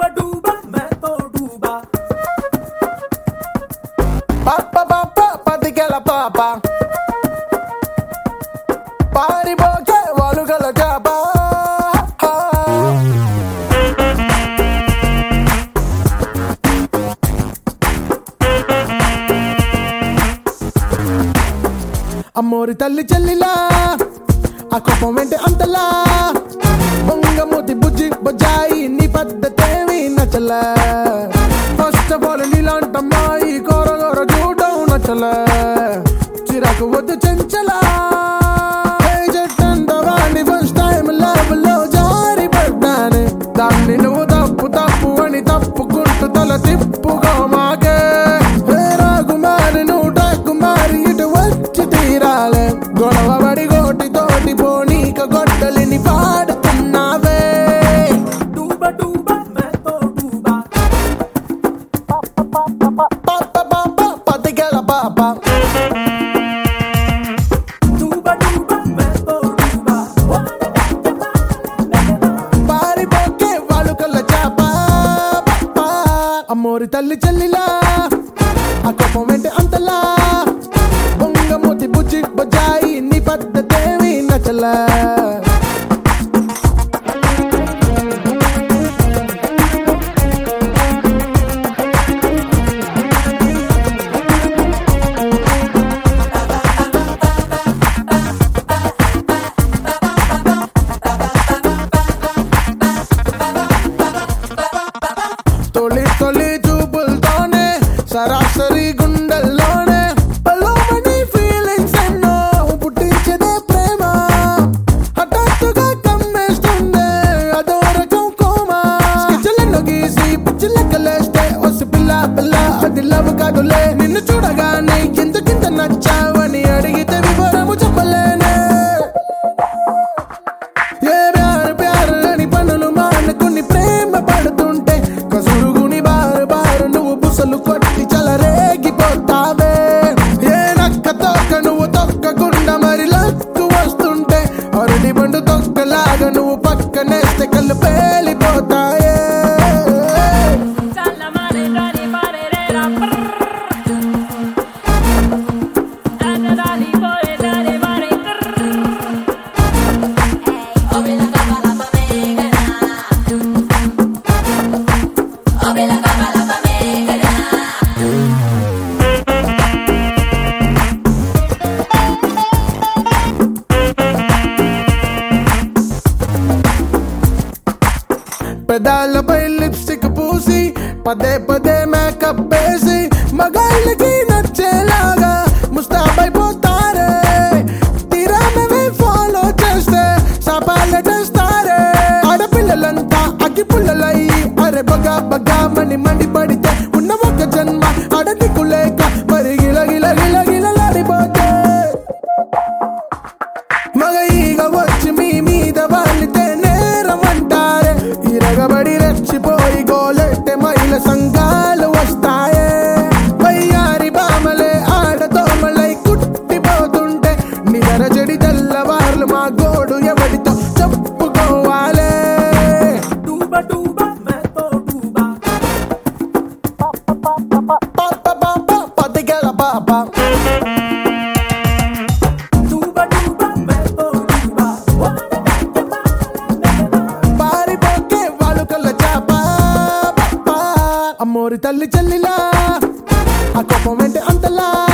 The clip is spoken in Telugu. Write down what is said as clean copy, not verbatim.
डूबा डूबा मैं तो डूबा పాపా పాపా పతికెల పాప పారిపోకే వాలుగల చేప అమ్మోరి తల్లి చెల్లిలా ఆ కోపం వెంటే అంతలా బొంగమూతి బుజ్జి బొజ్జాయి నీ పద్ధతేమి నచ్చలా ఫస్ట్ ఆఫ్ ఆల్ నీలాంటమ్మాయి కోరగోర చూడడం నచ్చలా చిరాకు వద్దు చెంచలా చెట్టందవాణ్ణి ఫస్ట్ టైం లవ్ లో జారి పడ్డానే దాన్ని నువ్వు తప్పు తప్పు అని తప్పుకుంటూ తల తిప్పుకో మాకే రాకుమారి నువ్వు టాకుమారి ఇటు వచ్చి తీరాలే గొడవ పడి గోటి తోటి పోనీక గొడ్డలిని పాడుతున్నావే डूबा डूबा मैं तो डूबा పతికెల పాప डूबा डूबा मैं तो डूबा పారిపోకే వాలుకల్ల చేప అమ్మోరి తల్లి చెల్లిలా ఆ కోపం వెంటే అంతలా బొంగమూతి బుజ్జి బొజ్జాయి నీ పద్ధతేమి నచ్చలా తొలి తొలి చూపులతోనే సరాసరి గుండెల్లోనే పలుమని ఫీలింగ్స్ ఎన్నో పుట్టించదే ప్రేమ హఠాత్తుగా కమ్మేస్తుందే అదో రకం కోమా స్కెచ్లను గీసి పిచ్చిలెక్కలేస్తే వసి పిల్ల పిల్ల అది లవ్ కాదులే నిన్ను చూడగానే ఎందుకింత నచ్చావని అడిగితే వివరము చెప్పలేనే ఏ ప్యారు ప్యారు అని పనులు మానుకుని ప్రేమ పడుతుంటే కసురుగుని బారు బారు నువ్వు బుసలు కొట్టి చలరేగిపోతావే ఏ నక్క తొక్క నువ్వు తొక్కకుండా మరి లక్కు వస్తుంటే అరటి పండు తొక్కలాగా నువ్వు పక్కనేస్తే కళ్ళు పేలిపోతాయే Dalla mare dali mare rera Dalla dali poi dali mare Obe la cámara pa me ganar Obe la cámara pa me ganar పెదాలపై లిప్స్టిక్ పూసి పదే పదే మేకప్ వేసి మగాళ్ళకి నచ్చేలాగా ముస్తాబైపోతారే తీరా మేమే ఫాలో చేస్తే సపాలే చేస్తారే ఆడపిల్లలంతా అగ్గి పుల్లలయ్యి అరే బగా బగా మని మండి పడితే ఉన్న ఒక జన్మ అడదికు లేక మరి గిల గిల గిల గిలలాడిపోతే మగ ఈగ వచ్చి మీ మీద వాలితే నేరం అంటారే ఇరగబడి రెచ్చిపోయి గోలెట్టే మైల సంఘాలు వస్తాయే వయ్యారి బామలే ఆడదోమలై కుట్టిపోతుంటే నిదర చెడి తెల్లవార్లు మా గోడు ఎవడితో చెప్పుకోవాలే डूबा डूबा मैं तो डूबा పతికెల పాప डूबा डूबा मैं तो डूबा పారిపోకే వాలుకల్ల చేప అమ్మోరి తల్లి చెల్లిలా ఆ కోపం వెంటే అంతలా